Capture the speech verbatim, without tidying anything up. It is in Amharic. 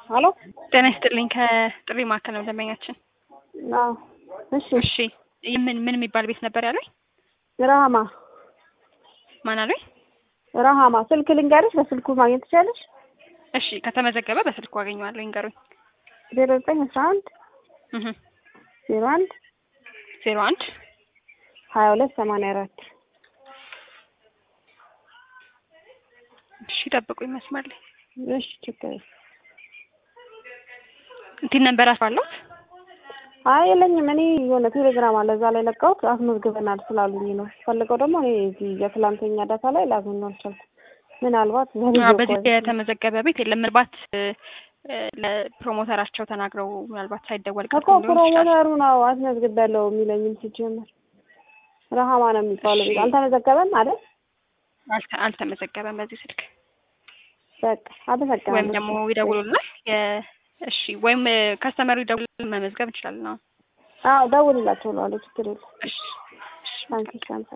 አሎ ጤና ይስጥልኝ ከጥሪ ማዕከል ነው ደንበኛችን። አዎ እሺ እሺ ምን ምን የሚባል ቤት ነበር ያለኝ? ራሃማ ማን አለኝ? ራሃማ ስልክ ልንገርሽ፣ በስልኩ ማግኘት ትችላለሽ? እሺ ከተመዘገበ በስልኩ አገኘዋለሁ፣ ይንገሩኝ። ዜሮ ዘጠኝ አስራ አንድ እህ ዜሮ አንድ ዜሮ አንድ ሀያ ሁለት ሰማንያ አራት እሺ ጠብቁኝ መስመር ላይ። እሺ ችግር እንትን ነበር አስባለሁት። አይ የለኝም፣ እኔ የሆነ ቴሌግራም አለ እዛ ላይ ለቀውት አስመዝግበናል ስላሉኝ ነው። ፈልገው ደግሞ እኔ እዚህ የትላንተኛ ዳታ ላይ ላገኘው አልቻልኩም። ምናልባት በዚህ የተመዘገበ ቤት የለም። ምናልባት ለፕሮሞተራቸው ተናግረው ምናልባት ሳይደወል እኮ ፕሮሞተሩ ነው አስመዝግቤያለሁ የሚለኝም ሲጀመር ረሃማ ነው የሚባለው ቤት አልተመዘገበም አይደል? አልተመዘገበም በዚህ ስልክ። በቃ አበሰቀና ወይም ደግሞ ይደውሉልናል። እሺ ወይም ከስተመሩ ይደውሉልን መመዝገብ እንችላለን። አዎ ደውልላቸው ነው አለ ችግር የለም። እሺ ታንኪ ታንኪ